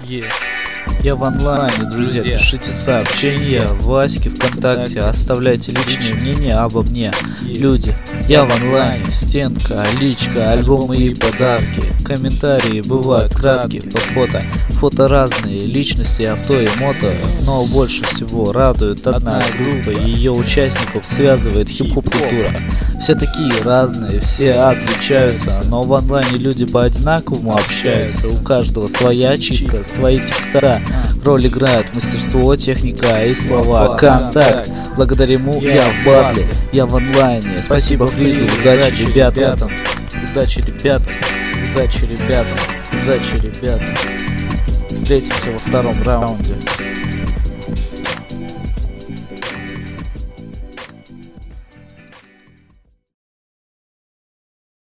Я в онлайне, друзья, пишите сообщения Ваське ВКонтакте, оставляйте личные мнения обо мне. Люди, я в онлайне, стенка, личка, альбомы и подарки. Комментарии бывают краткие по фото разные, личности, авто и мото. Но больше всего радует одна группа, и ее участников связывает хип-хоп культура. Все такие разные, все отличаются, но в онлайне люди по-одинаковому общаются. У каждого своя читка, свои текста. Роль играют мастерство, техника и слова. Контакт. Благодаря ему я в батле, я в онлайне. Спасибо Фриду, удачи ребятам. Удачи ребятам. Удачи ребятам. Удачи ребятам. Встретимся во втором раунде.